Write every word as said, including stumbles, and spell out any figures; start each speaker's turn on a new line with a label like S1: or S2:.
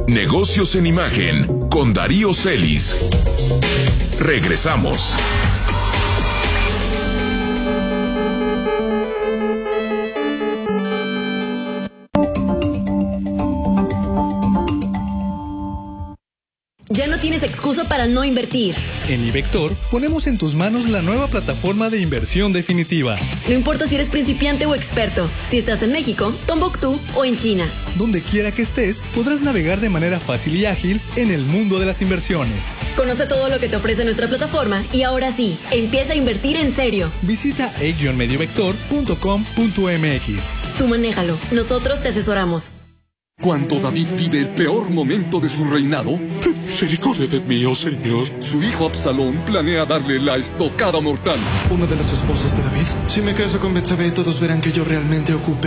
S1: Negocios en Imagen con Darío Celis. Regresamos.
S2: Ya no tienes excusa para no invertir.
S3: En iVector ponemos en tus manos la nueva plataforma de inversión definitiva.
S2: No importa si eres principiante o experto, si estás en México, Tombuctú o en China.
S3: Donde quiera que estés, podrás navegar de manera fácil y ágil en el mundo de las inversiones.
S2: Conoce todo lo que te ofrece nuestra plataforma y ahora sí, empieza a invertir en serio.
S3: Visita e guion mediovector punto com punto m x.
S2: Tú manéjalo, nosotros te asesoramos.
S4: Cuando David vive el peor momento de su reinado,
S5: misericordia de mí, oh Señor.
S4: Su hijo Absalón planea darle la estocada mortal.
S5: Una de las esposas de David.
S6: Si me caso con Betsabé, todos verán que yo realmente ocupé